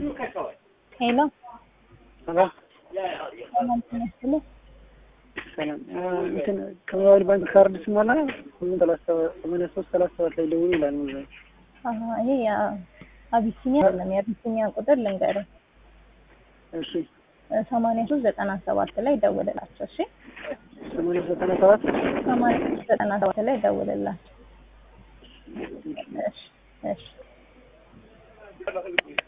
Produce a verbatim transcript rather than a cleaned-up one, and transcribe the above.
ሄሎ ሰላም ሰላም ትመስሉ ሰላም እንትን ከሞባይል ባንክ ካርድ ስሞላ ሁሉም ሰላሳ ሶስት ሰላሳ ሰባት ላይ ደውሉ ይላል ነው። አሃ ይሄ ያ አቢሲኒያ አይደለም የአቢሲኒያ ቁጥር ልንገርህ። እሺ ሰማንያ ሶስት ዘጠና ሰባት ላይ ደውልላቸው። እሺ ሰማንያ ሶስት ዘጠና ሰባት ሰማንያ ሶስት ዘጠና ሰባት ላይ ደውልላቸው። እሺ እሺ